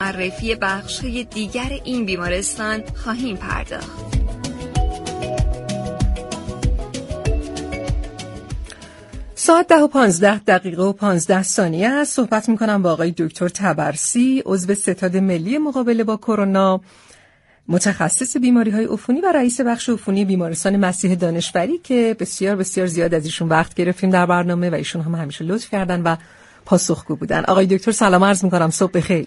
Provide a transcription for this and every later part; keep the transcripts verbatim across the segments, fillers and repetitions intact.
معرفی بخش‌های دیگر این بیمارستان خواهیم پرداخت. ساعت ده و پانزده دقیقه و پانزده ثانیه است. صحبت می‌کنم با آقای دکتر تبرسی، عضو ستاد ملی مقابله با کرونا، متخصص بیماری‌های عفونی و رئیس بخش عفونی بیمارستان مسیح دانشوری که بسیار بسیار زیاد از ایشون وقت گرفتیم در برنامه و ایشون هم همیشه لطف کردن و پاسخگو بودن. آقای دکتر سلام عرض می‌کنم، صبح بخیر.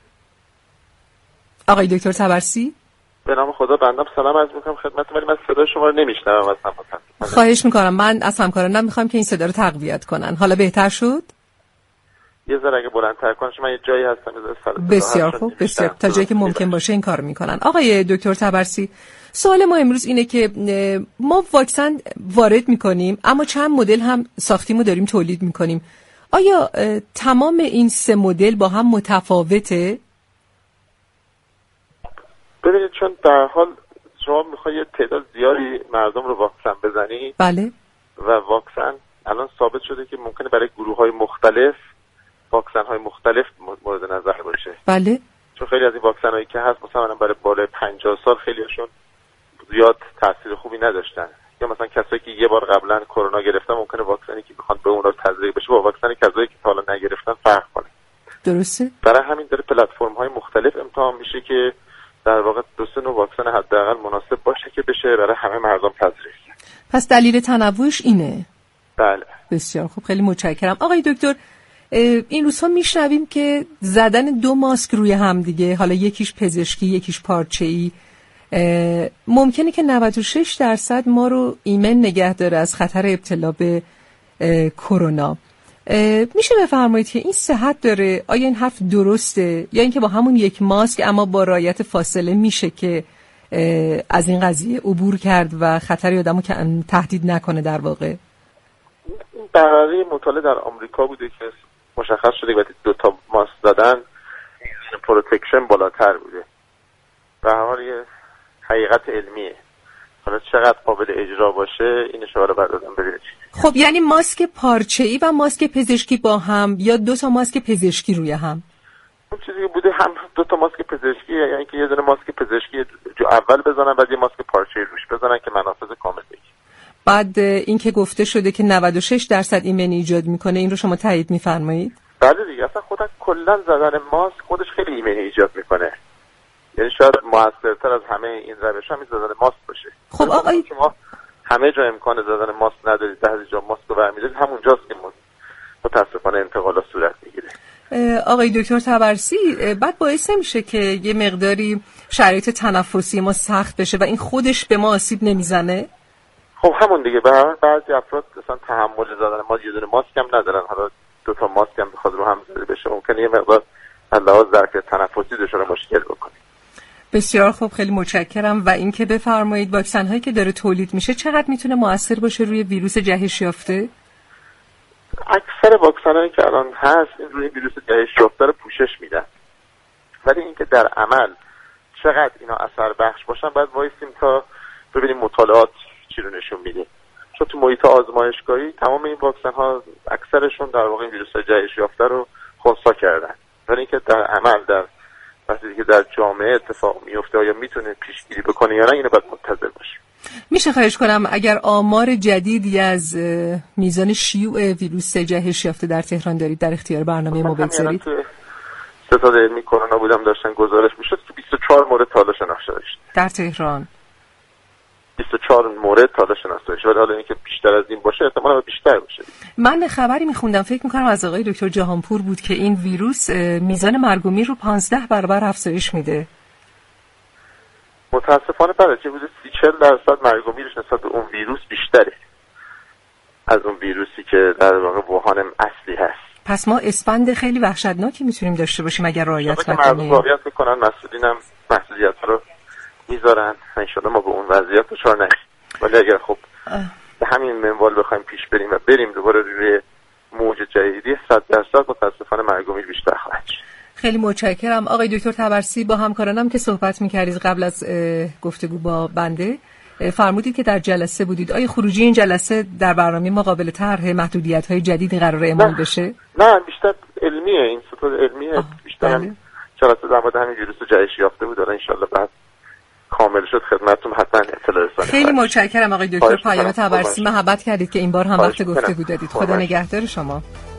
آقای دکتر تبرسی، به نام خدا بنده سلام عرض می‌کنم خدمت، ولی من صدای شما رو نمی‌شنوم از همراهان. خواهش می‌کنم، من از همکارانم می‌خوام که این صدا رو تقویت کنن. حالا بهتر شد؟ یه ذره اگه بلندتر کنم، من یه جایی هستم بسیار خوب، بسیار تا جایی که ممکن باشه این کارو میکنن. آقای دکتر تبرسی، سوال ما امروز اینه که ما واکسن وارد میکنیم اما چند مدل هم ساختیم و داریم تولید میکنیم. آیا تمام این سه مدل با هم متفاوته؟ ببینید، چون در حال شما میخواید تعداد زیادی مردم رو واکسن بزنی. بله. و واکسن الان ثابت شده که ممکنه برای گروه‌های مختلف واکسن های مختلف مورد نظر باشه. بله. چون خیلی از این واکسن هایی که هست مثلا برای بالای پنجاه سال خیلیشون زیاد تاثیر خوبی نداشتن، یا مثلا کسایی که یه بار قبلا کرونا گرفتن ممکنه واکسنی که میخوان به اونها تزریق بشه با واکسن کسایی که تا حالا نگرفتن فرق کنه. درسته. برای همین داره پلتفرم های مختلف امتحان میشه که در واقع دو سه نوع واکسن حداقل مناسب باشه که بشه برای همه مردم تزریق. پس دلیل تنوعش اینه. بله. بسیار خوب، خیلی متشکرم. آقای دکتر، این روزها میشنویم که زدن دو ماسک روی هم دیگه، حالا یکیش پزشکی یکیش پارچه‌ای، ممکنه که نود و شش درصد ما رو ایمن نگه داره از خطر ابتلا به کرونا. میشه بفرمایید که این صحت داره؟ آیا این حرف درسته یا اینکه با همون یک ماسک اما با رعایت فاصله میشه که از این قضیه عبور کرد و خطری آدمو که تهدید نکنه؟ در واقع این برای مطالعه در آمریکا بوده که مشخص شده که دو تا ماسک دادن پروتکشن بالاتر بوده. به هر حال یه حقیقت علمیه. حالا چقدر قابل اجرا باشه این شما رو بردادم ببینید. خب یعنی ماسک پارچه‌ای و ماسک پزشکی با هم یا دو تا ماسک پزشکی روی هم؟ اون چیزی که بوده هم دو تا ماسک پزشکی، یعنی که یه دونه ماسک پزشکی جو اول بزنن بعد یه ماسک پارچه‌ای روش بزنن که منافذ کامل بگیره. بعد این که گفته شده که نود و شش درصد ایمنی ایجاد میکنه، این رو شما تایید میفرمایید؟ بله دیگه، اصلا خودش کلا زدن ماسک خودش خیلی ایمنی ایجاد میکنه. یعنی شاید موثرتر از همه این روش هم زدن ماسک باشه. خب آقای شما همه جا امکان زدن ماسک ندارید، بعضی جا ماسک رو برمی‌دارید، همونجاست که متاسفانه انتقالات صورت میگیره. آقای دکتر تبرسی، بعد باعث نمیشه که یه مقداری شرایط تنفسی ما سخت بشه و این خودش به ما آسیب نمیزنه؟ خب همون دیگه، به هر بعضی افراد مثلا تحمل زدن ما یه دونه ماسک هم ندارن، حالا دو تا ماسک هم بخواد رو هم زده بشه ممکنه یه مقدار از لحاظ ظرفیت تنفسی دچار مشکل بکنه. بسیار خوب، خیلی متشکرم. و اینکه بفرمایید واکسن هایی که داره تولید میشه چقدر میتونه مؤثر باشه روی ویروس جهش یافته؟ اکثر واکسن هایی که الان هست این روی ویروس جهش یافته رو پوشش میدن، ولی اینکه در عمل چقدر اینا اثر بخش باشن باید وایسیم تا ببینیم مطالعات چی رو نشون میده. چون تو محیط آزمایشگاهی تمام این واکسن ها اکثرشون در واقع ویروس جهش یافته رو خنثی کردن، ولی اینکه در عمل در وقتی که در جامعه اتفاق میفته آیا میتونه پیشگیری بکنه یا نه، اینو باید منتظر باشیم. میشه خواهش کنم اگر آمار جدیدی از میزان شیوع ویروس جهش یافته در تهران دارید در اختیار برنامه ما بگذارید؟ ستاد علمی کرونا بودم داشتن گزارش میشد که بیست و چهار مورد تا حالا شناخته شده در تهران. بیست و چهار مورد تا حالا شناخته شده، ولی حالا اینکه بیشتر از این باشه احتمالاً بیشتر باشه. من خبری میخوندم فکر میکنم از آقای دکتر جهانپور بود که این ویروس میزان مرگ و میر رو پانزده برابر افزایش میده. متاسفانه بله، چه بوده سی چهل درصد مرگ و میرش نسبت به اون ویروس بیشتره از اون ویروسی که در واقع ووهان اصلی هست. پس ما اسپند خیلی وحشتناکی میتونیم داشته باشیم اگر رعایت کنیم. مردم رعایت میکنن، مسئولین هم مسئولیت رو میذارن، ان شاءالله ما به اون وضعیت دچار نشیم. ولی اگر خب به همین منوال بخوایم پیش بریم و بریم دوباره روی موج جدیدی، صد درصد متاسفانه مرگ و میر بیشتر خواهد شد. خیلی متشکرم. آقای دکتر تبرسی، با همکارانم که صحبت می‌کردید قبل از گفتگو با بنده فرمودید که در جلسه بودید. آیا خروجی این جلسه در برنامه ما قابل طرح محدودیت‌های جدیدی قرار اعمال بشه؟ نه، بیشتر علمیه، این ستاد علمیه، بیشتر جلسه در مورد همین ویروس جهش یافته بود. ان شاءالله بعد کامل شد خدمتتون حتما اطلاع رسانی. خیلی متشکرم آقای دکتر پیام طبرسی، محبت کردید که این بار هم وقت گفتگو دادید. خدا نگهدار شما.